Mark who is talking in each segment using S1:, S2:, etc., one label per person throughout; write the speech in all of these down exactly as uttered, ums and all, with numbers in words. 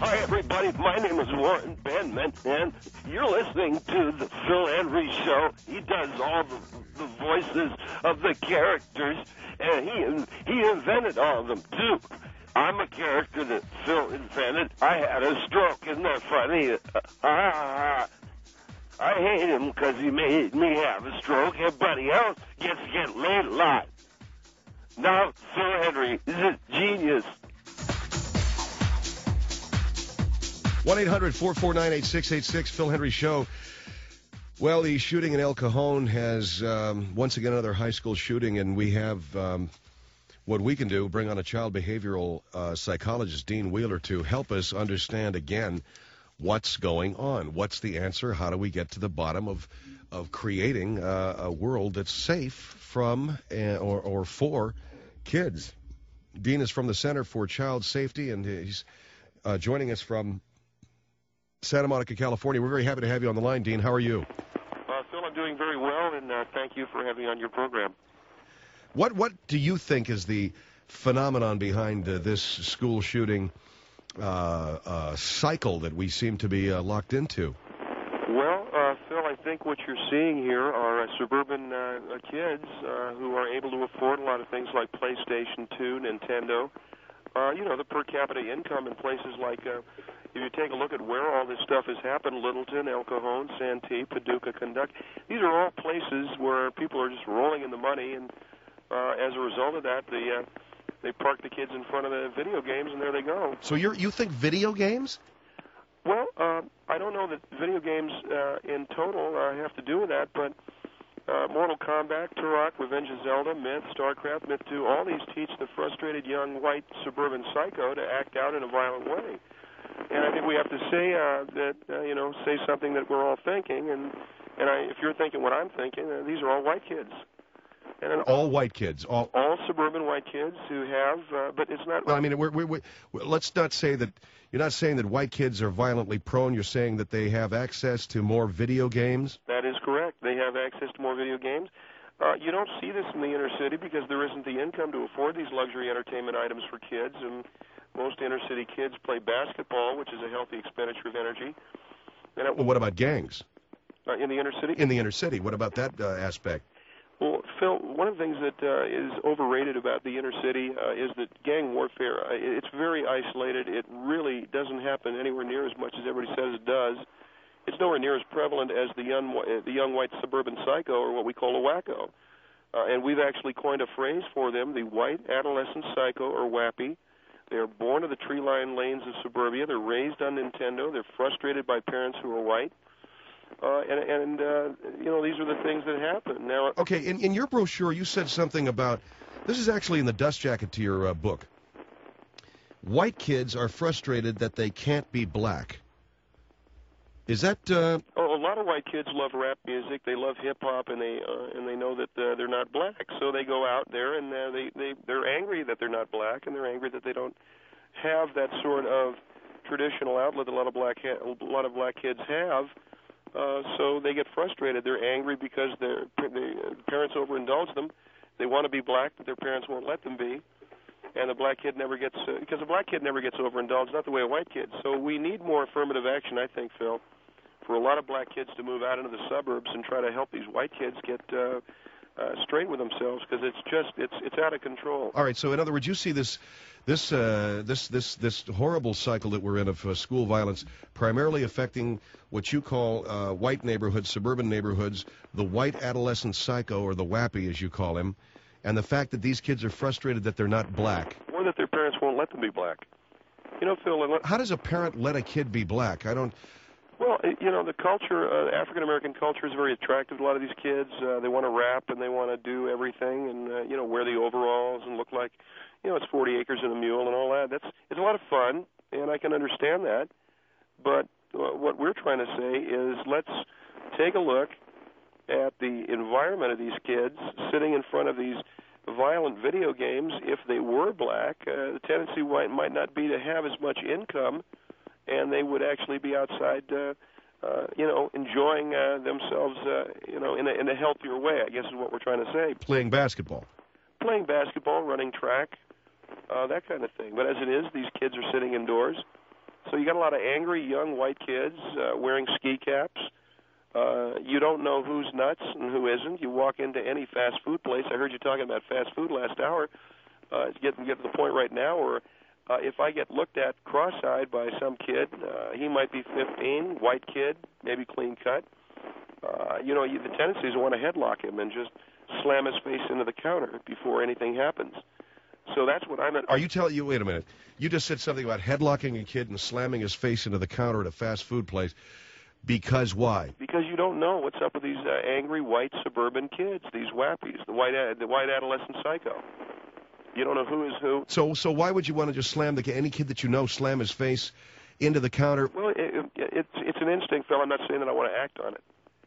S1: Hi, everybody. My name is Warren Benman, and you're listening to the Phil Henry Show. He does all the, the voices of the characters, and he he invented all of them, too. I'm a character that Phil invented. I had a stroke. Isn't that funny? Ah, I hate him because he made me have a stroke. Everybody else gets to get laid a lot. Now, Phil Henry is a genius.
S2: one eight hundred four four nine eight six eight six, Phil Henry Show. Well, the shooting in El Cajon has, um, once again, another high school shooting, and we have um, what we can do, bring on a child behavioral uh, psychologist, Dean Wheeler, to help us understand, again, what's going on. What's the answer? How do we get to the bottom of, of creating uh, a world that's safe from uh, or, or for kids? Dean is from the Center for Child Safety, and he's uh, joining us from Santa Monica, California. We're very happy to have you on the line, Dean. How are you?
S1: Uh, Phil, I'm doing very well, and uh, thank you for having me on your program.
S2: What what do you think is the phenomenon behind uh, this school shooting uh, uh, cycle that we seem to be uh, locked into?
S1: Well, uh, Phil, I think what you're seeing here are uh, suburban uh, kids uh, who are able to afford a lot of things like PlayStation two, Nintendo. Uh, you know, the per capita income in places like, uh, if you take a look at where all this stuff has happened, Littleton, El Cajon, Santee, Paducah, Conduct, these are all places where people are just rolling in the money, and uh, as a result of that, they, uh, they park the kids in front of the video games, and there they go.
S2: So you're, you think video games?
S1: Well, uh, I don't know that video games uh, in total uh, have to do with that, but uh, Mortal Kombat, Turok, Revenge of Zelda, Myth, StarCraft, Myth two, all these teach the frustrated young white suburban psycho to act out in a violent way. And I think we have to say uh, that, uh, you know, say something that we're all thinking, and, and I, if you're thinking what I'm thinking, uh, these are all white kids. And
S2: all white kids, all
S1: all suburban white kids who have, uh, but it's not.
S2: Well, I mean, we're, we're, we're, let's not say that you're not saying that white kids are violently prone. You're saying that they have access to more video games.
S1: That is correct. They have access to more video games. Uh, you don't see this in the inner city because there isn't the income to afford these luxury entertainment items for kids, and most inner city kids play basketball, which is a healthy expenditure of energy. And it,
S2: well, what about gangs?
S1: Uh, in the inner city?
S2: In the inner city. What about that uh, aspect?
S1: Well, Phil, one of the things that uh, is overrated about the inner city uh, is that gang warfare, uh, it's very isolated. It really doesn't happen anywhere near as much as everybody says it does. It's nowhere near as prevalent as the young, the young white suburban psycho, or what we call a wacko. Uh, and we've actually coined a phrase for them, the white adolescent psycho, or WAPI. They're born to the tree-lined lanes of suburbia. They're raised on Nintendo. They're frustrated by parents who are white. Uh, and, and uh, you know, these are the things that happen. Now,
S2: okay, in, in your brochure, you said something about, this is actually in the dust jacket to your uh, book. White kids are frustrated that they can't be black. Is that... Uh...
S1: Oh, a lot of white kids love rap music. They love hip-hop, and they uh, and they know that uh, they're not black. So they go out there, and uh, they, they, they're angry that they're not black, and they're angry that they don't have that sort of traditional outlet that a lot of black, ha- a lot of black kids have. Uh, so they get frustrated. They're angry because their the parents overindulge them. They want to be black, but their parents won't let them be. And the black kid never gets, uh, because a black kid never gets overindulged, not the way a white kid. So we need more affirmative action, I think, Phil, for a lot of black kids to move out into the suburbs and try to help these white kids get uh, uh, straight with themselves, because it's just, it's it's out of control.
S2: All right, so in other words, you see this this uh, this this this horrible cycle that we're in of uh, school violence primarily affecting what you call uh, white neighborhoods, suburban neighborhoods, the white adolescent psycho, or the WAPI, as you call him, and the fact that these kids are frustrated that they're not black.
S1: Or that their parents won't let them be black. You know, Phil...
S2: How does a parent let a kid be black? I don't...
S1: Well, you know, the culture, uh, African-American culture is very attractive to a lot of these kids. Uh, they want to rap and they want to do everything and, uh, you know, wear the overalls and look like, you know, it's forty acres and a mule and all that. That's It's a lot of fun, and I can understand that. But uh, what we're trying to say is let's take a look at the environment of these kids sitting in front of these violent video games. If they were black, uh, the tendency might not be to have as much income, and they would actually be outside, uh, uh, you know, enjoying uh, themselves, uh, you know, in a, in a healthier way, I guess is what we're trying to say.
S2: Playing basketball.
S1: Playing basketball, running track, uh, that kind of thing. But as it is, these kids are sitting indoors, So you got a lot of angry young white kids uh, wearing ski caps. Uh, you don't know who's nuts and who isn't. You walk into any fast food place. I heard you talking about fast food last hour. Uh, it's getting get to the point right now where uh, if I get looked at cross-eyed by some kid, uh, he might be fifteen, white kid, maybe clean cut. Uh, you know, you, the tendency is to want to headlock him and just slam his face into the counter before anything happens. So that's what I'm.
S2: Are you telling you? Wait a minute. You just said something about headlocking a kid and slamming his face into the counter at a fast food place. Because why?
S1: Because you don't know what's up with these uh, angry white suburban kids, these wappies, the white ad, the white adolescent psycho. You don't know who is who.
S2: So, so why would you want to just slam the any kid that you know, slam his face into the counter?
S1: Well, it, it, it's it's an instinct, Phil. I'm not saying that I want to act on it.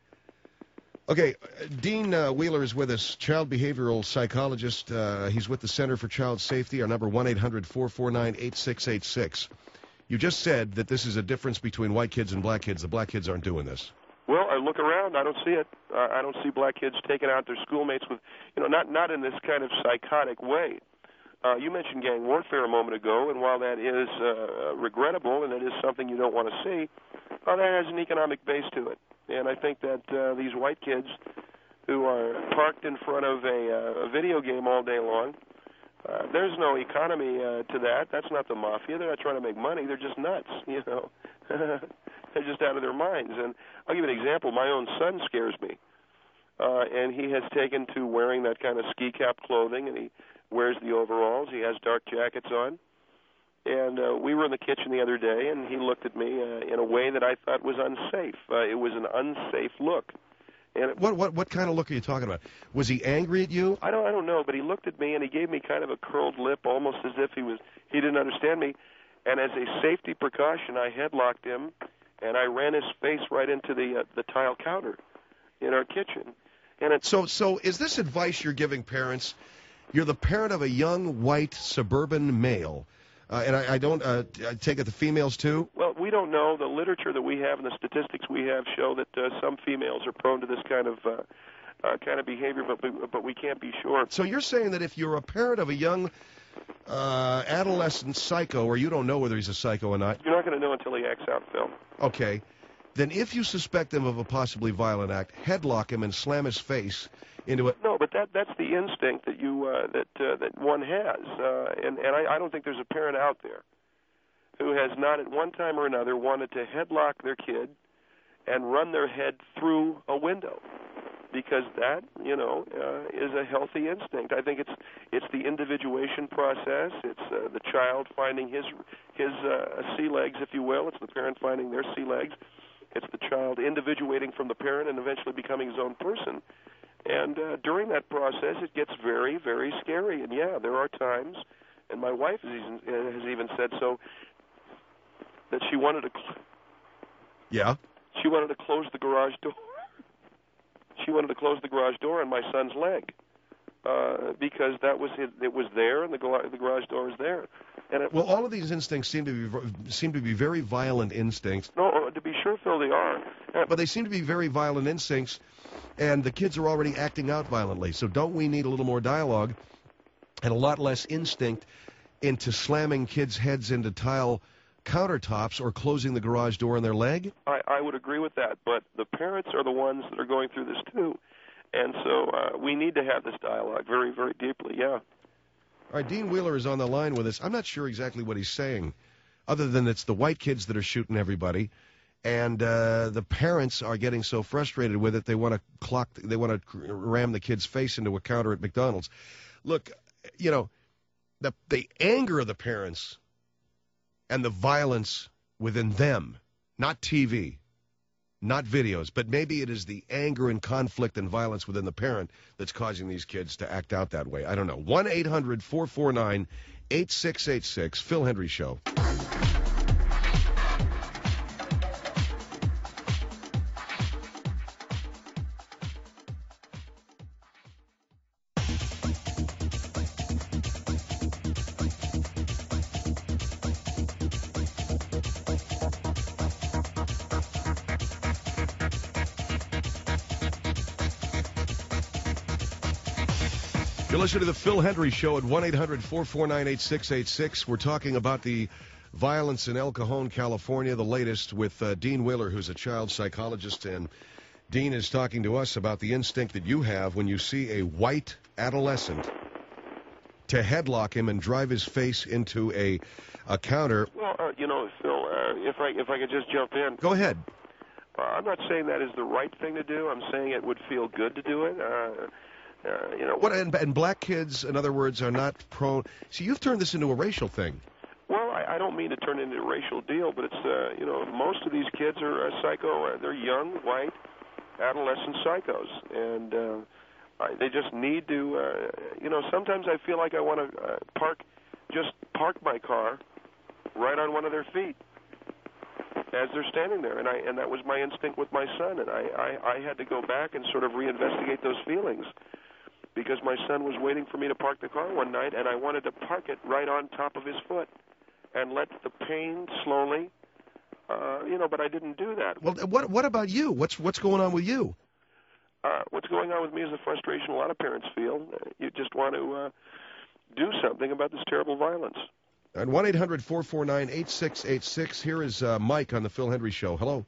S2: Okay, Dean uh, Wheeler is with us, child behavioral psychologist. Uh, he's with the Center for Child Safety. Our number one eight hundred four four nine eight six eight six. You just said that this is a difference between white kids and black kids. The black kids aren't doing this.
S1: Well, I look around. I don't see it. Uh, I don't see black kids taking out their schoolmates with, you know, not not in this kind of psychotic way. Uh, you mentioned gang warfare a moment ago, and while that is uh, regrettable and it is something you don't want to see, uh, that has an economic base to it. And I think that uh, these white kids who are parked in front of a, uh, a video game all day long, uh, there's no economy uh, to that. That's not the mafia. They're not trying to make money. They're just nuts, you know. They're just out of their minds. And I'll give you an example. My own son scares me. Uh, and he has taken to wearing that kind of ski cap clothing, and he wears the overalls. He has dark jackets on. And uh, we were in the kitchen the other day, and he looked at me uh, in a way that I thought was unsafe. Uh, it was an unsafe look. And it,
S2: what what what kind of look are you talking about? Was he angry at you?
S1: I don't I don't know, but he looked at me and he gave me kind of a curled lip, almost as if he was he didn't understand me. And as a safety precaution, I headlocked him, and I ran his face right into the uh, the tile counter in our kitchen. And it,
S2: so so is this advice you're giving parents? You're the parent of a young white suburban male. Uh, and I, I don't uh, I take it the females too?
S1: Well, we don't know. The literature that we have and the statistics we have show that uh, some females are prone to this kind of uh, uh, kind of behavior, but we, but we can't be sure.
S2: So you're saying that if you're a parent of a young uh, adolescent psycho, or you don't know whether he's a psycho or not.
S1: You're not going to know until he acts out, Phil.
S2: Okay. Then if you suspect him of a possibly violent act, headlock him and slam his face into it.
S1: No, but that that's the instinct that you uh, that uh, that one has, uh, and and I, I don't think there's a parent out there who has not at one time or another wanted to headlock their kid and run their head through a window, because that you know uh, is a healthy instinct. I think it's it's the individuation process. It's uh, the child finding his his uh, sea legs, if you will. It's the parent finding their sea legs. It's the child individuating from the parent and eventually becoming his own person. And uh, during that process, it gets very, very scary. And, yeah, there are times, and my wife has even, uh, has even said so, that she wanted to cl-
S2: yeah?
S1: She wanted to close the garage door. She wanted to close the garage door on my son's leg uh, because that was it, it was there, and the, gar- the garage door was there. And it,
S2: well, all of these instincts seem to be seem to be very violent instincts.
S1: No, to be sure, Phil, they are. Uh,
S2: but they seem to be very violent instincts, and the kids are already acting out violently. So don't we need a little more dialogue and a lot less instinct into slamming kids' heads into tile countertops or closing the garage door on their leg?
S1: I, I would agree with that, but the parents are the ones that are going through this too. And so uh, we need to have this dialogue very, very deeply, yeah.
S2: All right, Dean Wheeler is on the line with us. I'm not sure exactly what he's saying, other than it's the white kids that are shooting everybody, and uh, the parents are getting so frustrated with it they want to clock, they want to ram the kid's face into a counter at McDonald's. Look, you know, the the anger of the parents and the violence within them, not T V, not videos, but maybe it is the anger and conflict and violence within the parent that's causing these kids to act out that way. I don't know. one eight hundred four four nine eight six eight six, Phil Hendrie Show. You're listening to the Phil Hendrie Show at one eight hundred four four nine eight six eight six. We're talking about the violence in El Cajon, California. The latest with uh, Dean Wheeler, who's a child psychologist. And Dean is talking to us about the instinct that you have when you see a white adolescent to headlock him and drive his face into a, a counter.
S1: Well, uh, you know, Phil, uh, if I if I could just jump in.
S2: Go ahead.
S1: Uh, I'm not saying that is the right thing to do. I'm saying it would feel good to do it. Uh, uh, you know.
S2: What and, and black kids, in other words, are not prone. See, you've turned this into a racial thing.
S1: Well, I, I don't mean to turn it into a racial deal, but it's uh, you know, most of these kids are uh, psycho. Uh, they're young, white, adolescent psychos, and uh, I, they just need to. Uh, you know, sometimes I feel like I want to uh, park, just park my car right on one of their feet as they're standing there, and I and that was my instinct with my son, and I, I, I had to go back and sort of reinvestigate those feelings because my son was waiting for me to park the car one night, and I wanted to park it right on top of his foot and let the pain slowly, uh, you know, but I didn't do that.
S2: Well, what what about you? What's what's going on with you?
S1: Uh, what's going on with me is the frustration a lot of parents feel. Uh, you just want to uh, do something about this terrible violence.
S2: At one eight hundred four four nine eight six eight six, here is uh, Mike on the Phil Hendry Show. Hello.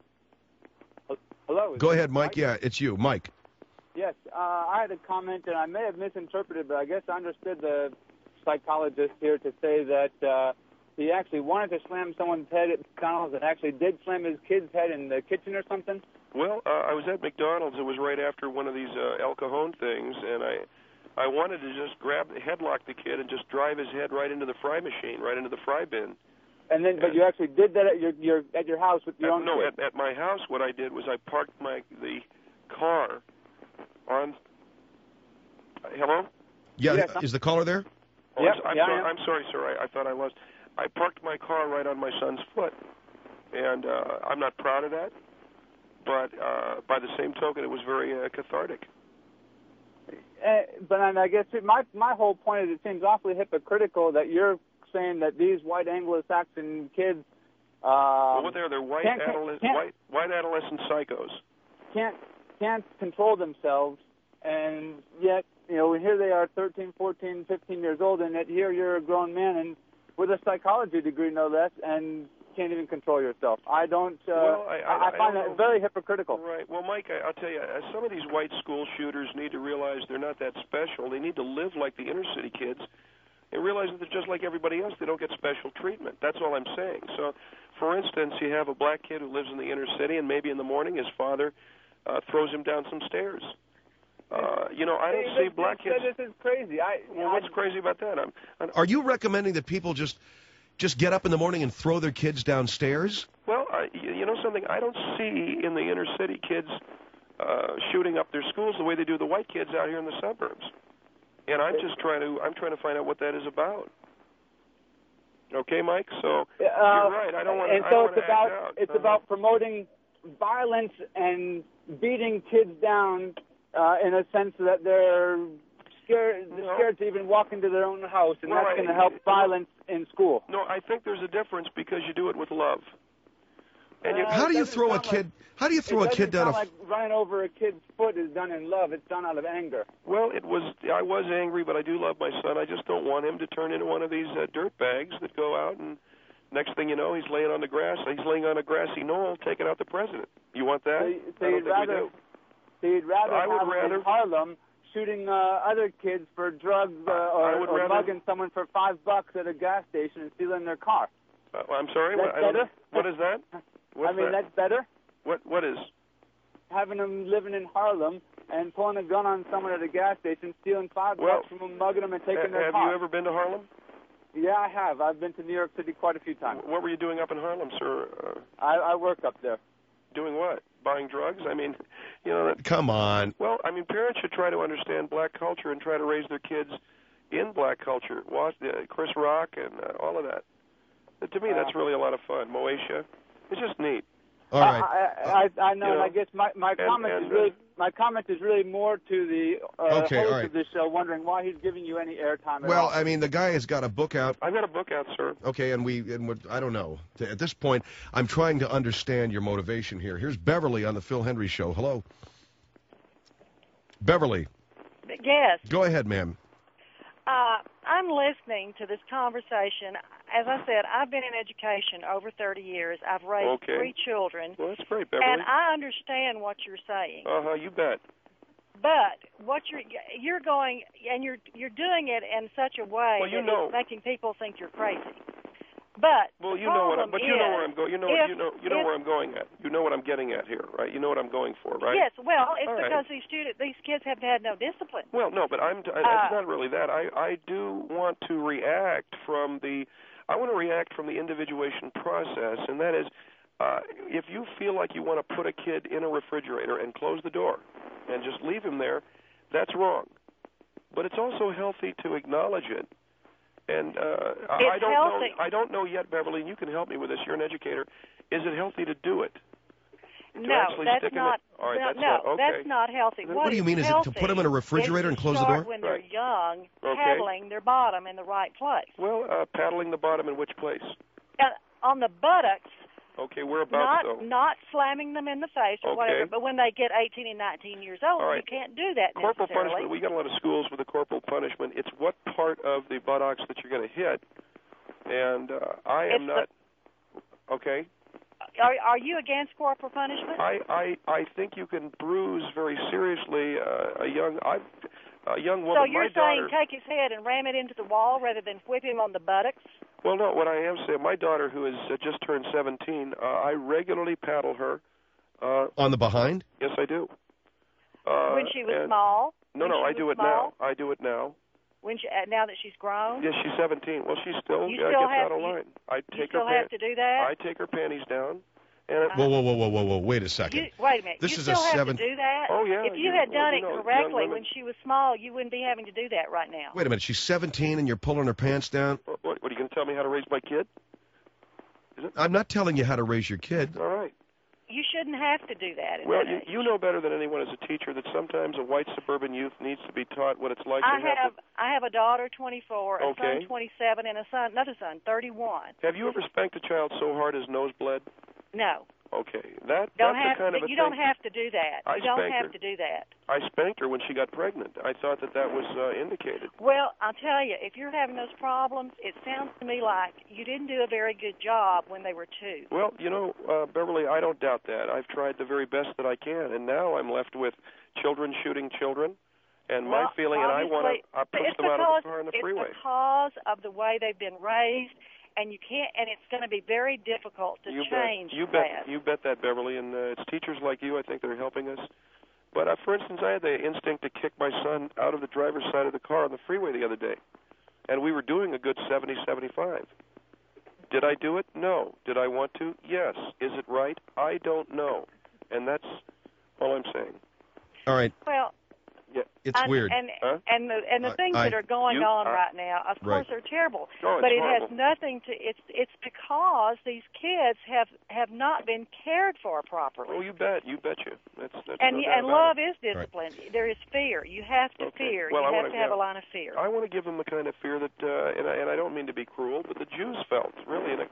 S3: Hello.
S2: Go ahead, Mike. Mike. Yeah, it's you, Mike.
S3: Yes, uh, I had a comment, and I may have misinterpreted, but I guess I understood the psychologist here to say that uh, he actually wanted to slam someone's head at McDonald's and actually did slam his kid's head in the kitchen or something.
S1: Well, uh, I was at McDonald's. It was right after one of these uh, El Cajon things, and I I wanted to just grab, headlock the kid and just drive his head right into the fry machine, right into the fry bin.
S3: And then, but you actually did that at your, your at your house with your
S1: at,
S3: own
S1: No,
S3: kid.
S1: at, at my house, what I did was I parked my the car on. Uh, hello?
S2: Yeah,
S3: Yes,
S2: is the caller there?
S1: Oh,
S3: Yep,
S1: I'm, I'm,
S3: yeah,
S1: sorry,
S3: yeah.
S1: I'm sorry, sir. I, I thought I lost. I parked my car right on my son's foot, and uh, I'm not proud of that. But uh, by the same token, it was very uh, cathartic.
S3: Uh, but and I guess it, my my whole point is it seems awfully hypocritical that you're saying that these white Anglo-Saxon kids. Um,
S1: well, what they're they're white
S3: can't,
S1: adolescent
S3: can't,
S1: white white adolescent psychos.
S3: Can't can't control themselves, and yet you know here they are, thirteen, fourteen, fifteen years old, and yet here you're a grown man and with a psychology degree, no less, and can't even control yourself. I don't. Uh,
S1: well, I, I,
S3: I find
S1: I
S3: that
S1: know.
S3: very hypocritical.
S1: Right. Well, Mike, I, I'll tell you, uh, some of these white school shooters need to realize they're not that special. They need to live like the inner city kids and realize that they're just like everybody else. They don't get special treatment. That's all I'm saying. So, for instance, you have a black kid who lives in the inner city, and maybe in the morning his father uh, throws him down some stairs. Uh, you know, I don't
S3: Hey,
S1: see
S3: this,
S1: black
S3: this,
S1: kids.
S3: This is crazy. I,
S1: Well,
S3: I,
S1: what's crazy about that? I'm, I'm,
S2: Are you recommending that people just just get up in the morning and throw their kids downstairs?
S1: Well, uh, you, you know something? I don't see in the inner city kids uh, shooting up their schools the way they do the white kids out here in the suburbs. And I'm just trying to I'm trying to find out what that is about. Okay, Mike. So
S3: uh,
S1: you're right. I don't want to.
S3: And
S1: I
S3: so
S1: don't
S3: it's
S1: wanna
S3: about
S1: act out.
S3: it's
S1: Uh-huh.
S3: about promoting violence and beating kids down uh, in a sense that they're scared they're
S1: No.
S3: scared to even walk into their own house, and
S1: Well,
S3: that's
S1: I-
S3: going to help violence in school.
S1: No, I think there's a difference because you do it with love. And you,
S3: Uh,
S2: How do you
S3: doesn't
S2: throw a
S3: sound
S2: kid?
S3: like-
S2: How do you throw
S3: it
S2: a kid down
S3: doesn't
S2: a?
S3: sound like running over a kid's foot is done in love. It's done out of anger.
S1: well, it was. I was angry, but I do love my son. I just don't want him to turn into one of these uh, dirt bags that go out and next thing you know, he's laying on the grass. He's laying on a grassy knoll, taking out the president. You want that?
S3: So, you- so
S1: I don't
S3: you'd
S1: think we
S3: rather
S1: do.
S3: so you'd rather
S1: I would
S3: have him
S1: rather-
S3: in Harlem shooting uh, other kids for drugs uh, or,
S1: I would
S3: or
S1: rather-
S3: mugging someone for five bucks at a gas station and stealing their car.
S1: Uh, I'm sorry.
S3: That's
S1: What, I don't-
S3: better?
S1: what is that? What's
S3: I mean,
S1: that?
S3: that's better.
S1: What What is?
S3: Having them living in Harlem and pulling a gun on someone at a gas station, stealing five
S1: Well,
S3: bucks from them, mugging them, and taking
S1: Ha-
S3: their
S1: have
S3: car.
S1: you ever been to Harlem?
S3: Yeah, I have. I've been to New York City quite a few times.
S1: What were you doing up in Harlem, sir? Uh,
S3: I, I work up there.
S1: doing what? Buying drugs? I mean, you know. That,
S2: Come on.
S1: well, I mean, parents should try to understand black culture and try to raise their kids in black culture. Watch uh, Chris Rock and uh, all of that. Uh, to me, that's really a lot of fun. Moesha, it's just neat.
S2: All right.
S3: I, I, I know,
S1: You
S3: and
S1: know,
S3: I guess my, my
S1: and-
S3: comment
S1: and,
S3: is really
S1: uh,
S3: my comment is really more to the uh,
S2: Okay,
S3: host
S2: all right.
S3: of this show, wondering why he's giving you any airtime at
S2: Well,
S3: all.
S2: I mean, the guy has got a book out.
S1: I've got a book out, sir.
S2: Okay, and we, and we, I don't know. At this point, I'm trying to understand your motivation here. Here's Beverly on the Phil Hendry Show. Hello. Beverly,
S4: Yes.
S2: go ahead, ma'am.
S4: Uh, I'm listening to this conversation, as I said, I've been in education over thirty years. I've raised
S1: Okay.
S4: three children.
S1: Well, that's great, Beverly.
S4: And I understand what you're saying.
S1: Uh-huh, you bet.
S4: But what you're you're going and you're you're doing it in such a way
S1: Well, you
S4: that
S1: know.
S4: it's making people think you're crazy. But
S1: Well,
S4: the
S1: you know what, I'm,
S4: problem
S1: but you know where
S4: is
S1: I'm going. You know,
S4: if-
S1: you know, you know
S4: if-
S1: where I'm going at. You know what I'm getting at here, right? You know what I'm going for, right?
S4: Yes, well, it's
S1: All right.
S4: because these student these kids have had no discipline.
S1: Well, no, but I'm. I,
S4: Uh,
S1: it's not really that. I I do want to react from the. I want to react from the individuation process, and that is, uh, if you feel like you want to put a kid in a refrigerator and close the door, and just leave him there, that's wrong. But it's also healthy to acknowledge it. And uh, I
S4: It's
S1: don't
S4: healthy.
S1: know. I don't know yet, Beverly. And you can help me with this. You're an educator. Is it healthy to do it? To
S4: No,
S1: actually
S4: that's
S1: stick in
S4: not.
S1: the, all right,
S4: no,
S1: that's
S4: no,
S1: not, okay.
S4: that's not healthy.
S1: Then
S4: What,
S2: what do you
S4: is
S2: mean? Is it to
S4: healthy
S2: put them in a refrigerator
S4: is
S2: and
S4: to
S2: close the
S4: start
S2: door?
S4: when they're
S1: Right.
S4: young,
S1: Okay.
S4: paddling their bottom in the right place.
S1: Well, uh, paddling the bottom in which place?
S4: Uh, on the buttocks,
S1: Okay, whereabouts
S4: not
S1: though?
S4: not slamming them in the face or
S1: Okay.
S4: whatever. But when they get eighteen and nineteen years old,
S1: All right.
S4: you can't do that
S1: Corporal
S4: necessarily.
S1: punishment. We got a lot of schools with the corporal punishment. It's what part of the buttocks that you're going to hit, and uh, I am
S4: It's
S1: not. Okay.
S4: Are are you against corporal punishment?
S1: I, I I think you can bruise very seriously uh, a young I, a young woman.
S4: so you're
S1: my
S4: saying
S1: daughter,
S4: take his head and ram it into the wall rather than whip him on the buttocks?
S1: Well, no. What I am saying, my daughter, who has uh, just turned seventeen, uh, I regularly paddle her. Uh,
S2: On the behind?
S1: yes, I do. Uh,
S4: when she was
S1: and-
S4: small?
S1: No,
S4: When
S1: no,
S4: she
S1: I
S4: was
S1: do it
S4: small?
S1: now. I do it now.
S4: When she, uh, now that she's grown?
S1: Yes, she's seventeen. Well, she still,
S4: You
S1: uh,
S4: still
S1: gets
S4: have-
S1: out of
S4: you-
S1: line. I
S4: You
S1: take
S4: still
S1: her
S4: have
S1: pan-
S4: to do that?
S1: I take her panties down, and it,
S2: Whoa, whoa, whoa, whoa, whoa, whoa! Wait a second.
S4: You, wait a minute.
S2: This
S4: you
S2: is a
S4: still have
S2: seven-
S4: to do that?
S1: Oh, yeah,
S4: If you,
S1: you-
S4: had
S1: well,
S4: done
S1: you
S4: it
S1: know, young
S4: correctly
S1: women-
S4: when she was small, you wouldn't be having to do that right now.
S2: Wait a minute. She's seventeen, and you're pulling her pants down.
S1: what, what are you going to tell me how to raise my kid?
S2: I'm not telling you how to raise your kid.
S1: All right.
S4: You shouldn't have to do that. At
S1: Well,
S4: that
S1: you,
S4: age.
S1: you know better than anyone as a teacher that sometimes a white suburban youth needs to be taught what it's like
S4: I
S1: to have.
S4: have I have a daughter, twenty-four, a
S1: Okay.
S4: son, twenty-seven, and a son, another son, thirty-one.
S1: The, have you ever spanked a child so hard his nose bled?
S4: No,
S1: Okay, that
S4: don't
S1: that's
S4: have.
S1: the kind of a
S4: you
S1: thing.
S4: don't have to do that.
S1: I
S4: you don't
S1: spanked
S4: have
S1: her.
S4: to do that.
S1: I spanked her when she got pregnant. I thought that that was uh, indicated.
S4: Well, I'll tell you, if you're having those problems, it sounds to me like you didn't do a very good job when they were two.
S1: Well, you know, uh, Beverly, I don't doubt that. I've tried the very best that I can, and now I'm left with children shooting children, and my
S4: Well,
S1: feeling, and I want
S4: obviously,
S1: to I push
S4: it's
S1: them out
S4: because,
S1: of the car on the
S4: it's
S1: freeway.
S4: because of the way they've been raised, and you can't. And it's going to be very difficult to
S1: you
S4: change
S1: bet, you
S4: that.
S1: bet, you bet that, Beverly, and uh, it's teachers like you, I think, that are helping us. But uh, for instance, I had the instinct to kick my son out of the driver's side of the car on the freeway the other day, and we were doing a good seventy, seventy-five. Did I do it? No. Did I want to? Yes. Is it right? I don't know, and that's all I'm saying.
S2: All right.
S4: Well,
S1: Yeah.
S2: It's
S4: and,
S2: weird.
S4: And
S1: Huh?
S4: and the and the
S2: I-
S4: things
S2: I-
S4: that are going
S1: you-
S4: on
S1: I-
S4: right now, of
S2: Right.
S4: course, are terrible.
S1: Oh, it's
S4: but it
S1: horrible.
S4: has nothing to. It's it's because these kids have have not been cared for properly.
S1: Oh, you bet. You bet you. That's that's
S4: and
S1: no
S4: y-
S1: doubt
S4: and
S1: about
S4: love
S1: it.
S4: is discipline. There is fear. You have to
S1: Okay.
S4: fear.
S1: Well, I
S4: you have
S1: wanna-
S4: to have
S1: yeah.
S4: a line of fear.
S1: I want to give them the kind of fear that, uh, and, I, and I don't mean to be cruel, but the Jews felt, really. In a...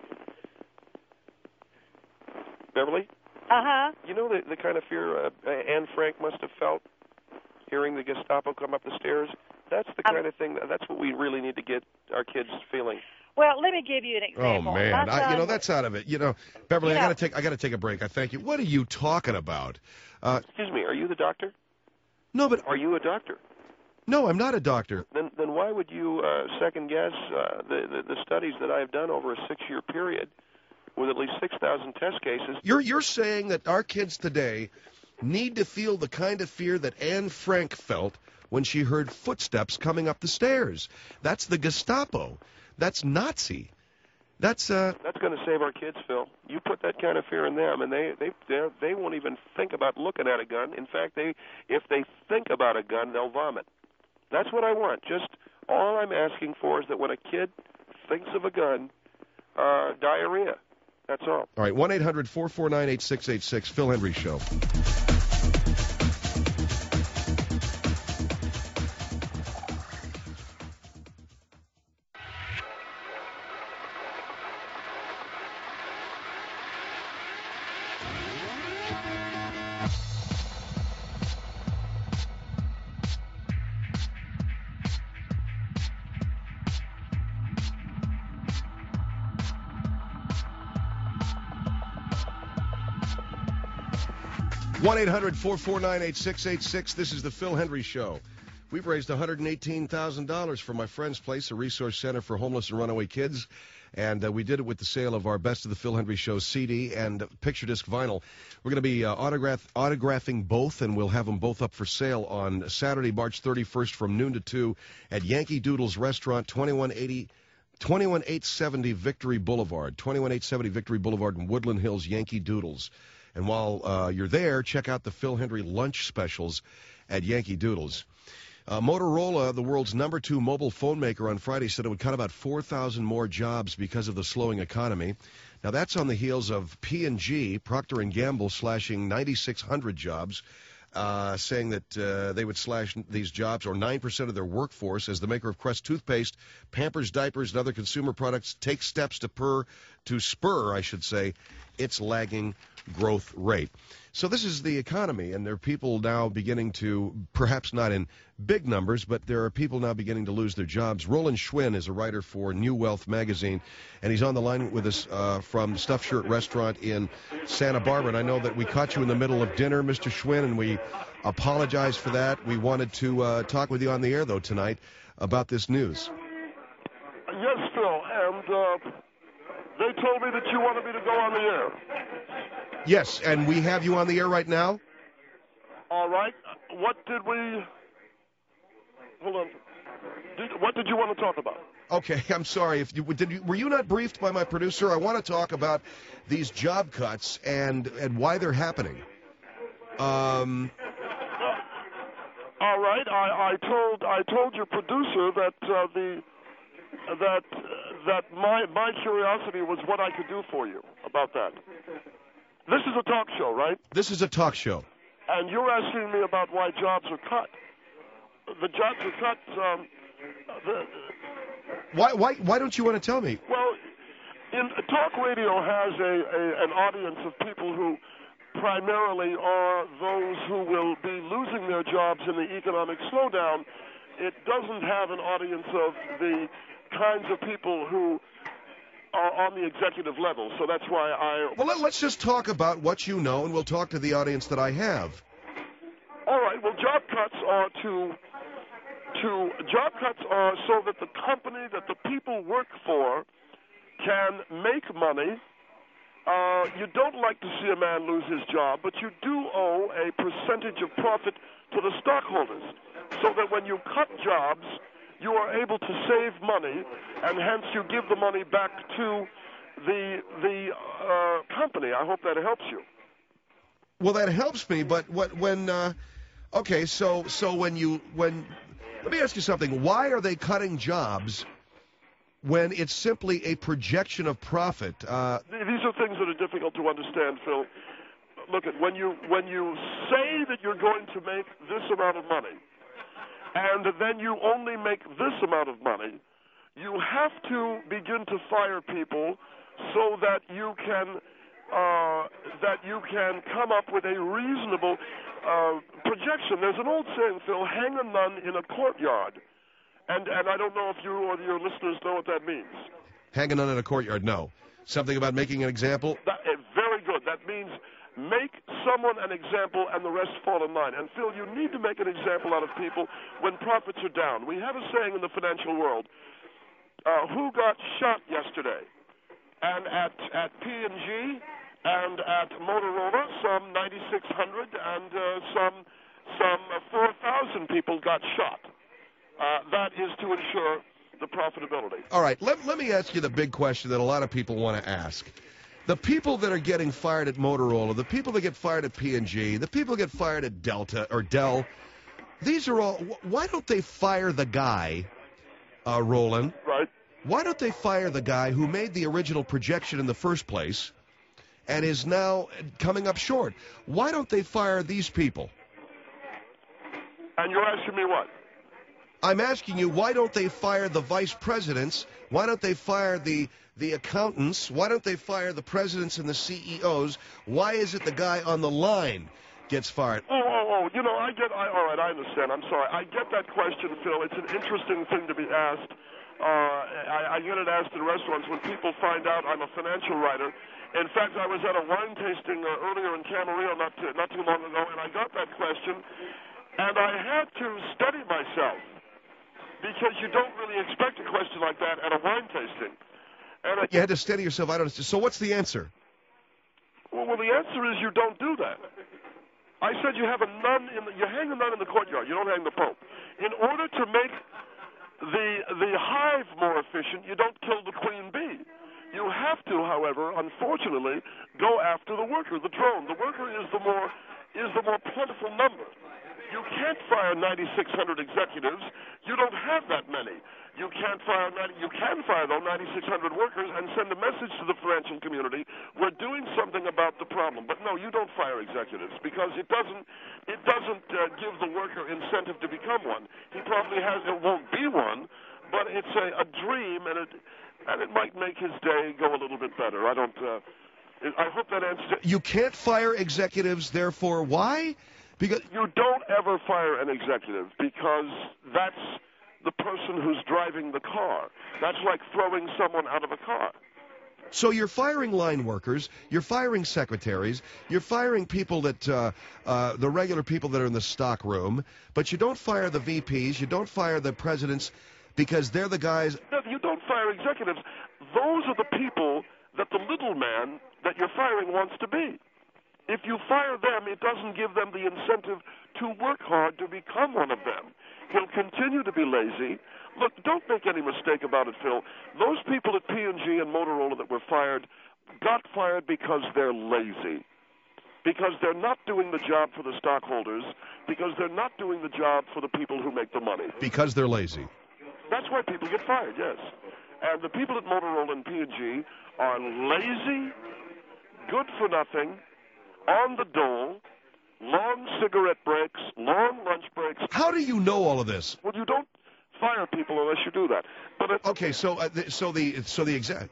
S1: Beverly,
S4: Uh huh.
S1: you know the, the kind of fear uh, Anne Frank must have felt hearing the Gestapo come up the stairs? That's the
S4: Um,
S1: kind of thing, that's what we really need to get our kids feeling.
S4: Well, let me give you an
S2: Oh
S4: example.
S2: man,
S4: My
S2: I, you
S4: son
S2: know
S4: was-
S2: that's out of it. You know, Beverly,
S4: You
S2: I
S4: know-
S2: gotta take I gotta take a break. I thank you. What are you talking about? Uh,
S1: Excuse me, are you the doctor?
S2: no, but
S1: Are you a doctor?
S2: no, I'm not a doctor.
S1: Then then why would you uh, second guess uh, the, the, the studies that I have done over a six-year period with at least six thousand test cases?
S2: You're you're saying that our kids today need to feel the kind of fear that Anne Frank felt when she heard footsteps coming up the stairs. That's the Gestapo. That's Nazi. That's uh.
S1: That's going to save our kids, Phil. You put that kind of fear in them, and they they they're- they won't even think about looking at a gun. In fact, they if they think about a gun, they'll vomit. That's what I want. Just all I'm asking for is that when a kid thinks of a gun, uh, diarrhea. That's all.
S2: All right, one eight hundred four four nine eight six eight six, Phil Hendry Show. one eight hundred four four nine eight six eight six. This is the Phil Hendry Show. We've raised one hundred eighteen thousand dollars for my friend's place, a resource center for homeless and runaway kids. And uh, we did it with the sale of our Best of the Phil Hendry Show C D and picture disc vinyl. We're going to be uh, autograph, autographing both, and we'll have them both up for sale on Saturday, March thirty-first from noon to two at Yankee Doodle's Restaurant, twenty-one eighty, twenty-one eight seventy Victory Boulevard, twenty-one eight seventy Victory Boulevard in Woodland Hills, Yankee Doodles. And while uh, you're there, check out the Phil Hendry lunch specials at Yankee Doodles. Uh, Motorola, the world's number two mobile phone maker, on Friday said it would cut about four thousand more jobs because of the slowing economy. Now, that's on the heels of P and G, Procter and Gamble, slashing nine thousand six hundred jobs, uh, saying that uh, they would slash these jobs, or nine percent of their workforce, as the maker of Crest toothpaste, Pampers diapers, and other consumer products take steps to, per, to spur, I should say, its lagging growth rate. So this is the economy, and there are people now beginning to, perhaps not in big numbers, but there are people now beginning to lose their jobs. Roland Schwinn is a writer for New Wealth magazine, and he's on the line with us uh, from Stuffed Shirt Restaurant in Santa Barbara. And I know that we caught you in the middle of dinner, Mister Schwinn, and we apologize for that. We wanted to uh, talk with you on the air, though, tonight about this news.
S5: Yes, Phil, and uh, they told me that you wanted me to go on the air.
S2: Yes, and we have you on the air right now.
S5: All right. What did we... Hold on. Did, what did you want to talk about?
S2: Okay, I'm sorry. If you did, you, were you not briefed by my producer? I want to talk about these job cuts and and why they're happening. Um.
S5: Uh, all right. I, I told I told your producer that uh, the that uh, that my my curiosity was what I could do for you about that. This is a talk show, right?
S2: This is a talk show.
S5: And you're asking me about why jobs are cut. The jobs are cut. Um, the,
S2: why, why, why don't you want to tell me?
S5: Well, in, talk radio has a, a an audience of people who primarily are those who will be losing their jobs in the economic slowdown. It doesn't have an audience of the kinds of people who are on the executive level, so that's why I...
S2: Well, let's just talk about what you know, and we'll talk to the audience that I have.
S5: All right, well, job cuts are to... to job cuts are so that the company that the people work for can make money. Uh, you don't like to see a man lose his job, but you do owe a percentage of profit to the stockholders, so that when you cut jobs, you are able to save money, and hence you give the money back to the the uh, company. I hope that helps you.
S2: Well, that helps me, but what when? Uh, okay, so so when you when, let me ask you something. Why are they cutting jobs when it's simply a projection of profit? Uh,
S5: These are things that are difficult to understand, Phil. Look at when you when you say that you're going to make this amount of money, and then you only make this amount of money, you have to begin to fire people so that you can uh, that you can come up with a reasonable uh, projection. There's an old saying, Phil, hang a nun in a courtyard. And and I don't know if you or your listeners know what that means.
S2: Hang a nun in a courtyard, no. Something about making an example?
S5: That, uh, very good. That means make someone an example and the rest fall in line. And, Phil, you need to make an example out of people when profits are down. We have a saying in the financial world, uh, who got shot yesterday? And at, at P and G and at Motorola, some nine thousand six hundred and uh, some, some four thousand people got shot. Uh, that is to ensure the profitability.
S2: All right, let, let me ask you the big question that a lot of people want to ask. The people that are getting fired at Motorola, the people that get fired at P and G, the people that get fired at Delta or Dell, these are all, why don't they fire the guy, uh, Roland?
S5: Right.
S2: Why don't they fire the guy who made the original projection in the first place and is now coming up short? Why don't they fire these people?
S5: And you're asking me what?
S2: I'm asking you, why don't they fire the vice presidents? Why don't they fire the the accountants? Why don't they fire the presidents and the C E Os? Why is it the guy on the line gets fired?
S5: Oh, oh, oh, you know, I get, I, all right, I understand. I'm sorry. I get that question, Phil. It's an interesting thing to be asked. Uh, I, I get it asked in restaurants when people find out I'm a financial writer. In fact, I was at a wine tasting uh, earlier in Camarillo not too, not too long ago, and I got that question, and I had to steady myself because you don't really expect a question like that at a wine tasting. And I,
S2: You had to steady yourself. I don't. So what's the answer?
S5: well, well, the answer is you don't do that. I said you have a nun in the, you hang a nun in the courtyard. You don't hang the Pope. In order to make the the hive more efficient, you don't kill the queen bee. You have to, however, unfortunately, go after the worker, the drone. The worker is the more is the more plentiful number. You can't fire ninety-six hundred executives. You don't have that many. You can't fire ninety, you can fire though ninety-six hundred workers and send a message to the financial community. We're doing something about the problem. But no, you don't fire executives because it doesn't it doesn't uh, give the worker incentive to become one. He probably has it won't be one, but it's a, a dream and it and it might make his day go a little bit better. I don't. Uh, I hope that answers it.
S2: You can't fire executives. Therefore, why? Because
S5: you don't ever fire an executive because that's the person who's driving the car. That's like throwing someone out of a car.
S2: So you're firing line workers, you're firing secretaries, you're firing people that, uh, uh, the regular people that are in the stock room, but you don't fire the V Ps, you don't fire the presidents because they're the guys.
S5: No, you don't fire executives. Those are the people that the little man that you're firing wants to be. If you fire them, it doesn't give them the incentive to work hard to become one of them. He'll continue to be lazy. Look, don't make any mistake about it, Phil. Those people at P and G and Motorola that were fired got fired because they're lazy, because they're not doing the job for the stockholders, because they're not doing the job for the people who make the money.
S2: Because they're lazy.
S5: That's why people get fired, yes. And the people at Motorola and P and G are lazy, good for nothing, on the dole, long cigarette breaks, long lunch breaks.
S2: How do you know all of this?
S5: Well, you don't fire people unless you do that. But it,
S2: Okay, so uh, th- so the so the exact.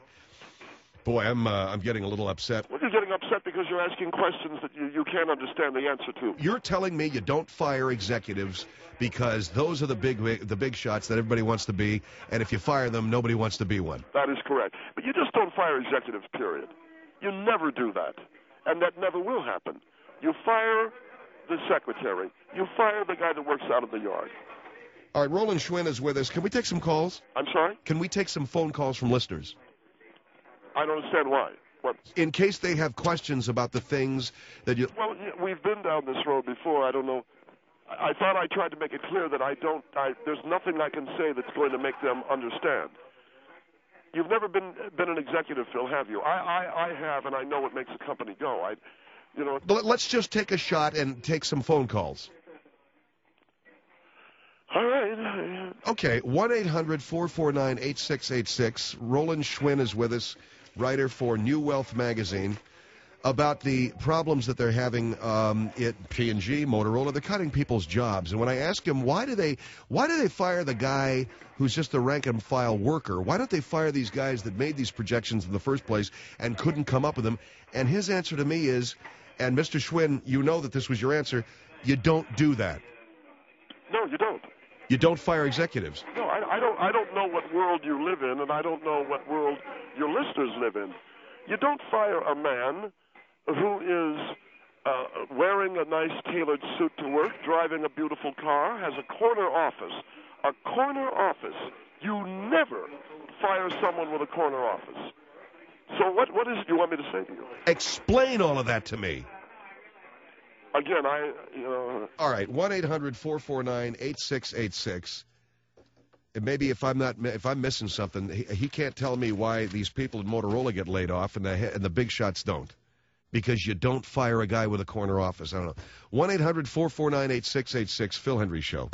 S2: Boy, I'm uh, I'm getting a little upset.
S5: well, you're getting upset because you're asking questions that you, you can't understand the answer to.
S2: You're telling me you don't fire executives because those are the big the big shots that everybody wants to be, and if you fire them, nobody wants to be one.
S5: That is correct. But you just don't fire executives, period. You never do that. And that never will happen. You fire the secretary. You fire the guy that works out of the yard.
S2: All right, Roland Schwinn is with us. Can we take some calls?
S5: I'm sorry?
S2: Can we take some phone calls from listeners?
S5: I don't understand why. What?
S2: In case they have questions about the things that you...
S5: Well, yeah, we've been down this road before. I don't know. I, I thought I tried to make it clear that I don't... I, there's nothing I can say that's going to make them understand. You've never been been an executive, Phil, have you? I, I, I have, and I know what makes a company go. I, you know.
S2: But let's just take a shot and take some phone calls.
S5: All right.
S2: Okay, one eight hundred four four nine eight six eight six. Roland Schwinn is with us, writer for New Wealth magazine, about the problems that they're having um, at P and G, Motorola. They're cutting people's jobs. And when I ask him, why do they why do they fire the guy who's just a rank-and-file worker? Why don't they fire these guys that made these projections in the first place and couldn't come up with them? And his answer to me is, and Mister Schwinn, you know that this was your answer, you don't do that.
S5: No, you don't.
S2: You don't fire executives.
S5: No, I, I don't. I don't know what world you live in, and I don't know what world your listeners live in. You don't fire a man who is uh, wearing a nice tailored suit to work, driving a beautiful car, has a corner office. A corner office. You never fire someone with a corner office. So what, what is it you want me to say to you?
S2: Explain all of that to me.
S5: Again, I, you know...
S2: All right, one eight hundred four four nine eight six eight six. And maybe if I'm not, if I'm missing something, he, he can't tell me why these people at Motorola get laid off and the and the big shots don't. Because you don't fire a guy with a corner office. I don't know. one eight hundred four four nine eight six eight six, Phil Hendry Show.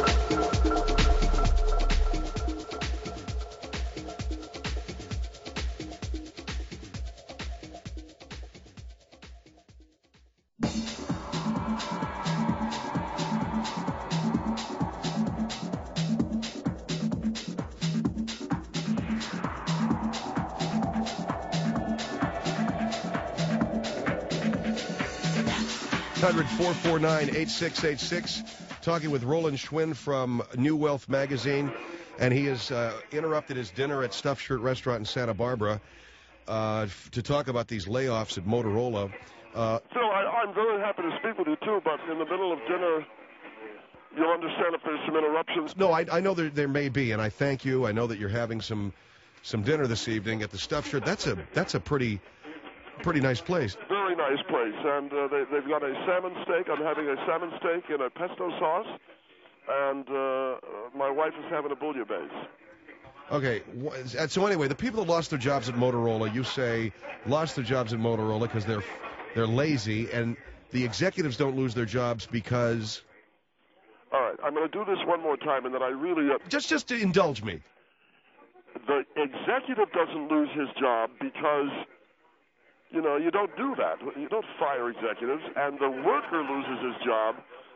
S2: one eight hundred four four nine eight six eight six. Talking with Roland Schwinn from New Wealth magazine, and he has uh, interrupted his dinner at Stuffed Shirt Restaurant in Santa Barbara. uh, f- to talk about these layoffs at Motorola. Uh,
S5: Phil, I, I'm very happy to speak with you, too, but in the middle of dinner, you'll understand if there's some interruptions.
S2: no, I, I know there, there may be, and I thank you. I know that you're having some some dinner this evening at the Stuffed Shirt. That's a that's a pretty pretty nice place.
S5: Very nice place, and uh, they, they've got a salmon steak. I'm having a salmon steak in a pesto sauce, and uh, my wife is having a bouillabaisse.
S2: Okay, wh- so anyway, the people that lost their jobs at Motorola, you say, lost their jobs at Motorola because they're they're lazy, and the executives don't lose their jobs because...
S5: All right, I'm going to do this one more time, and then I really... Uh,
S2: Just, just to indulge me.
S5: the executive doesn't lose his job because, you know, you don't do that. You don't fire executives, and the worker loses his job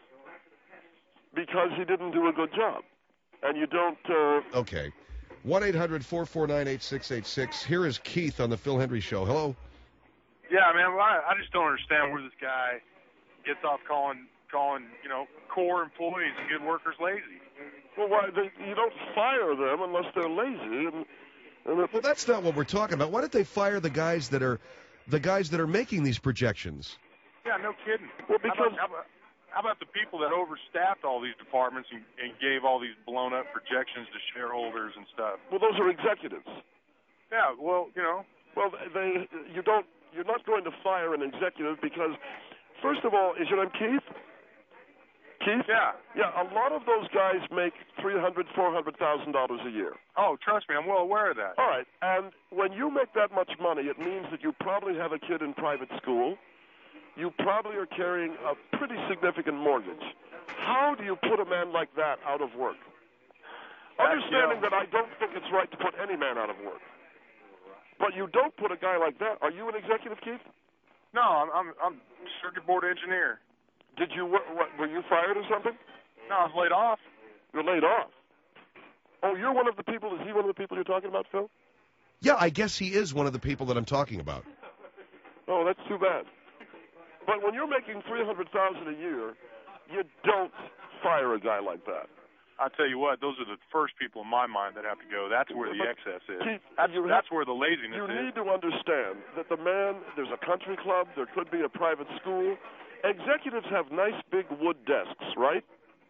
S5: because he didn't do a good job. And you don't... Uh,
S2: Okay. one eight hundred four four nine eight six eight six. Here is Keith on the Phil Hendry Show. Hello.
S6: Yeah, man, well, I, I just don't understand where this guy gets off calling, calling, you know, core employees and good workers lazy.
S5: well, why, they, you don't fire them unless they're lazy. And, and if,
S2: Well, that's not what we're talking about. Why don't they fire the guys that are the guys that are making these projections?
S6: Yeah, no kidding.
S5: Well, because-
S6: how about, how about, how about the people that overstaffed all these departments and, and gave all these blown-up projections to shareholders and stuff?
S5: well, those are executives.
S6: Yeah, well, you know,
S5: Well, they you don't you're not going to fire an executive because, first of all, is your name Keith? Keith?
S6: yeah.
S5: Yeah, a lot of those guys make three hundred, four hundred thousand dollars a year.
S6: Oh, trust me, I'm well aware of that.
S5: All right, and when you make that much money, it means that you probably have a kid in private school. You probably are carrying a pretty significant mortgage. How do you put a man like that out of work?
S6: That,
S5: Understanding
S6: you know,
S5: that I don't think it's right to put any man out of work. But you don't put a guy like that. Are you an executive, Keith?
S6: No, I'm, I'm, I'm circuit board engineer.
S5: Did you what, what, were you fired or something?
S6: No, I was laid off.
S5: You're laid off. Oh, you're one of the people. Is he one of the people you're talking about, Phil?
S2: Yeah, I guess he is one of the people that I'm talking about.
S5: Oh, that's too bad. But when you're making three hundred thousand a year, you don't fire a guy like that.
S6: I tell you what, those are the first people in my mind that have to go. That's where the
S5: But,
S6: excess is.
S5: Keith,
S6: That's,
S5: you
S6: that's
S5: have-
S6: where the laziness
S5: You
S6: is.
S5: need to understand that the man, there's a country club, there could be a private school. Executives have nice big wood desks, right?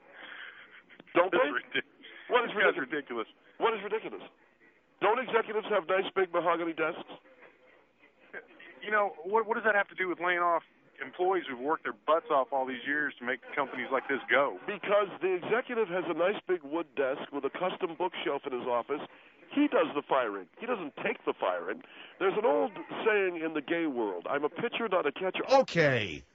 S5: Don't
S6: This
S5: they?
S6: is ridiculous.
S5: What is
S6: This guy's
S5: ridiculous?
S6: ridiculous.
S5: What is ridiculous? Don't executives have nice big mahogany desks?
S6: You know, what, what does that have to do with laying off employees who've worked their butts off all these years to make companies like this go?
S5: Because the executive has a nice big wood desk with a custom bookshelf in his office. He does the firing. He doesn't take the firing. There's an old saying in the gay world, I'm a pitcher, not a catcher.
S2: Okay.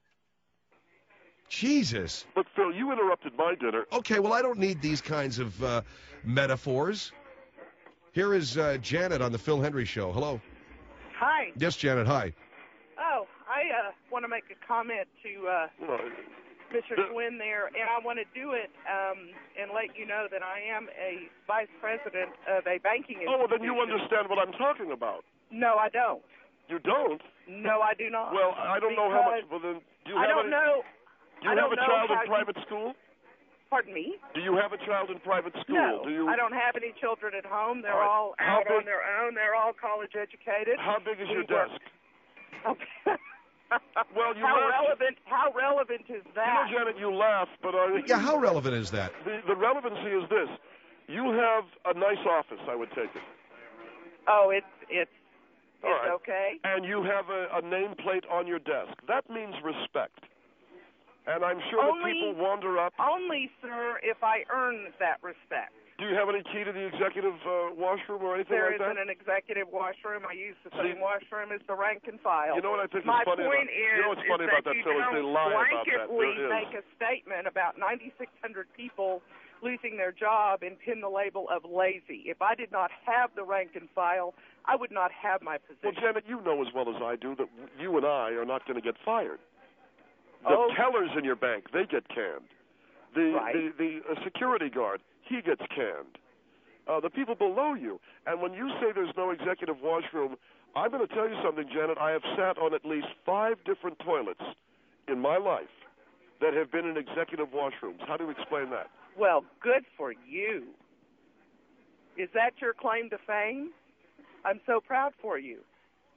S2: Jesus.
S5: But, Phil, you interrupted my dinner.
S2: Okay, well, I don't need these kinds of uh, metaphors. Here is uh, Janet on the Phil Hendry Show. Hello.
S7: Hi.
S2: Yes, Janet, hi.
S7: Oh, I uh, want to make a comment to uh,
S5: Well,
S7: Mister
S5: The-
S7: Swin there, and I want to do it um, and let you know that I am a vice president of a banking institution.
S5: oh, well, then you understand what I'm talking about.
S7: No, I don't.
S5: You don't?
S7: No, I do not.
S5: Well, I don't know how much.
S7: Because
S5: Well, then, do you
S7: I
S5: have
S7: don't
S5: any,
S7: know.
S5: Do you
S7: I
S5: have
S7: don't
S5: a
S7: know
S5: child in
S7: how you-
S5: private school?
S7: Pardon me?
S5: Do you have a child in private school?
S7: No,
S5: Do you?
S7: I don't have any children at home. They're
S5: All right.
S7: all
S5: How
S7: out on
S5: big-
S7: their own. They're all college educated.
S5: How big is
S7: We
S5: your
S7: work-
S5: desk?
S7: Okay.
S5: Well, you
S7: how
S5: laugh-
S7: relevant? How relevant is
S5: You
S7: that?
S5: know, Janet, you laugh, but I.
S2: Yeah, how relevant is that?
S5: The, the relevancy is this. You have a nice office, I would take it.
S7: Oh, it's it's
S5: All
S7: it's
S5: right.
S7: okay.
S5: And you have a, a nameplate on your desk. That means respect. And I'm sure that
S7: Only-
S5: people wander up.
S7: Only, sir, if I earn that respect.
S5: Do you have any key to the executive uh, washroom or anything
S7: There
S5: like
S7: isn't
S5: that?
S7: an executive washroom. I use the
S5: See-
S7: same washroom as the rank and file.
S5: You know what I think
S7: My
S5: is funny
S7: point
S5: about
S7: is,
S5: you know what's funny
S7: is
S5: about
S7: that
S5: that,
S7: you
S5: Phil, is
S7: don't
S5: they lie about that.
S7: blanketly
S5: There is.
S7: make a statement about ninety-six hundred people losing their job and pin the label of lazy. If I did not have the rank and file, I would not have my
S5: Well,
S7: position.
S5: Janet, you know as well as I do that you and I are not going to get fired. The
S7: Oh.
S5: tellers in your bank, they get canned. The
S7: Right.
S5: the, the uh, security guard, he gets canned. Uh, the people below you. And when you say there's no executive washroom, I'm going to tell you something, Janet. I have sat on at least five different toilets in my life that have been in executive washrooms. How do you explain that?
S7: Well, good for you. Is that your claim to fame? I'm so proud for you.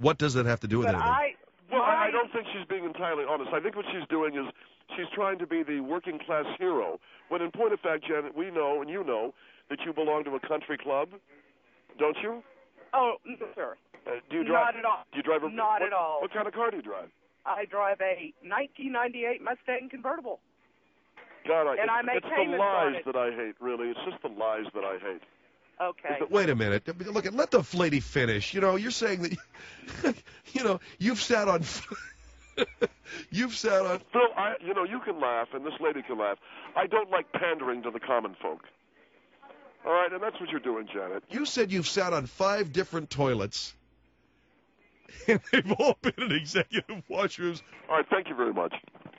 S2: What does that have to do with
S7: But
S2: anything?
S7: I,
S5: Well,
S7: my,
S5: I I don't think she's being entirely honest. I think what she's doing is she's trying to be the working class hero. When in point of fact, Janet, we know and you know that you belong to a country club, don't you?
S7: oh, no, sir.
S5: Uh, do you drive?
S7: Not at all.
S5: Do you drive a?
S7: Not
S5: what,
S7: at all.
S5: What kind of car do you drive?
S7: I drive a nineteen ninety-eight Mustang convertible.
S5: God, I,
S7: And
S5: it's,
S7: I make
S5: it's the
S7: payments on
S5: lies
S7: it.
S5: that I hate. Really, it's just the lies that I hate.
S7: Okay.
S2: Wait a minute. Look, let the lady finish. You know, you're saying that, you know, you've sat on, you've sat on.
S5: Phil, I, you know, you can laugh, and this lady can laugh. I don't like pandering to the common folk. All right, and that's what you're doing, Janet.
S2: You said you've sat on five different toilets, and they've all been in executive washrooms.
S5: All right, thank you very much.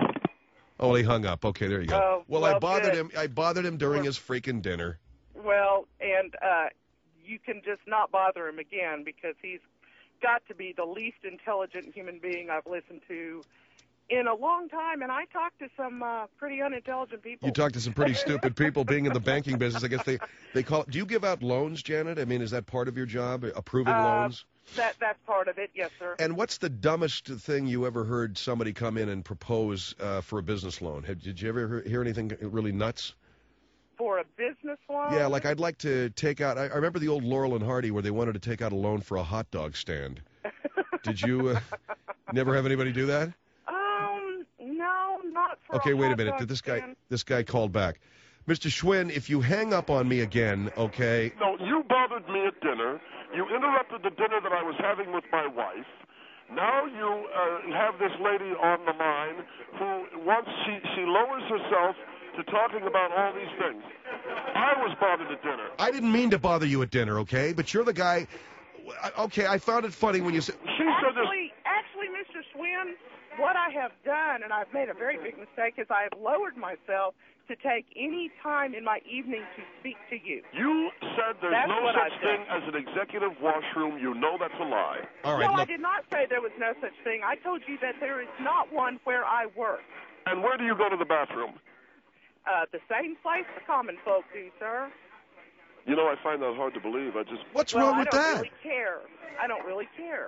S2: Oh, he hung up. Okay, there you go.
S7: Oh,
S2: well, I
S7: well,
S2: bothered
S7: good.
S2: him. I bothered him during his freaking dinner.
S7: Well, and uh, you can just not bother him again because he's got to be the least intelligent human being I've listened to in a long time. And I talked to some uh, pretty unintelligent people.
S2: You talked to some pretty stupid people. Being in the banking business, I guess they they call it. Do you give out loans, Janet? I mean, is that part of your job, approving
S7: Uh,
S2: loans?
S7: That that's part of it, yes, sir.
S2: And what's the dumbest thing you ever heard somebody come in and propose uh, for a business loan? Had, did you ever hear anything really nuts?
S7: For a business loan?
S2: Yeah, like I'd like to take out. I, I remember the old Laurel and Hardy where they wanted to take out a loan for a hot dog stand. Did you uh, never have anybody do that?
S7: Um, no, not for
S2: Okay,
S7: a
S2: wait a
S7: hot
S2: minute.
S7: dog
S2: Did this guy
S7: stand.
S2: this guy called back? Mister Schwinn, if you hang up on me again, okay?
S5: No, you bothered me at dinner. You interrupted the dinner that I was having with my wife. Now you uh, have this lady on the line who wants, she, she lowers herself to talking about all these things. I was bothered at dinner.
S2: I didn't mean to bother you at dinner, okay? But you're the guy. Okay, I found it funny when you said.
S5: She said this.
S7: Actually, actually, Mister Schwinn, what I have done, and I've made a very big mistake, is I have lowered myself to take any time in my evening to speak to you.
S5: You said there's
S7: That's
S5: no
S7: what
S5: such
S7: I've
S5: thing
S7: done.
S5: as an executive washroom. You know that's a lie.
S2: All right,
S7: no, I
S2: look.
S7: did not say there was no such thing. I told you that there is not one where I work.
S5: And where do you go to the bathroom?
S7: Uh, the same place the common folk do, sir.
S5: You know, I find that hard to believe. I just.
S2: What's
S7: well,
S2: wrong
S7: I
S2: with
S7: don't
S2: that?
S7: really care. I don't really care.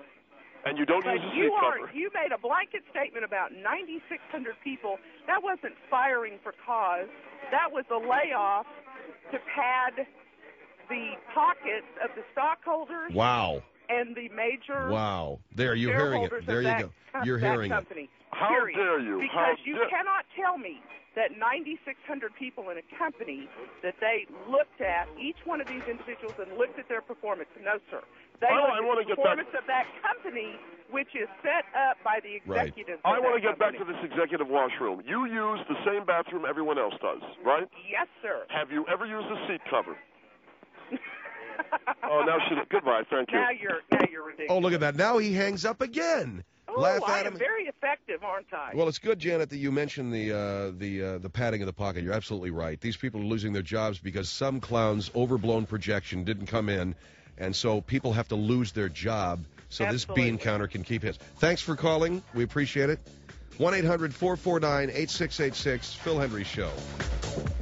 S5: And you don't
S7: But
S5: use a
S7: you
S5: seat
S7: are
S5: cover.
S7: you made a blanket statement about ninety-six hundred people. That wasn't firing for cause. That was a layoff to pad the pockets of the stockholders
S2: Wow.
S7: and the major
S2: Wow. There, you're hearing
S7: shareholders
S2: it. There
S7: of
S2: you
S7: that,
S2: go.
S7: com-
S2: You're
S7: that
S2: hearing it.
S7: company.
S5: How
S7: period.
S5: dare you?
S7: Because
S5: How
S7: you
S5: dare-
S7: cannot tell me that ninety-six hundred people in a company, that they looked at each one of these individuals and looked at their performance. No, sir. They
S5: Oh,
S7: looked
S5: I
S7: at
S5: wanna
S7: the
S5: get back-
S7: performance of that company, which is set up by the
S2: Right.
S7: executives.
S5: I
S7: of
S5: want
S7: that
S5: to get back to
S7: company.
S5: this executive washroom. You use the same bathroom everyone else does, right?
S7: Yes, sir.
S5: Have you ever used a seat cover? Oh, now she. Goodbye. Thank you.
S7: Now you're now you're ridiculous.
S2: Oh, look at that. Now he hangs up again.
S7: Oh,
S2: Laugh
S7: I
S2: at
S7: am
S2: him.
S7: very effective, aren't I?
S2: Well, it's good, Janet, that you mentioned the uh, the uh, the padding of the pocket. You're absolutely right. These people are losing their jobs because some clown's overblown projection didn't come in, and so people have to lose their job so this
S7: Absolutely.
S2: bean counter can keep his. Thanks for calling. We appreciate it. one eight hundred four four nine eight six eight six, Phil Hendry Show.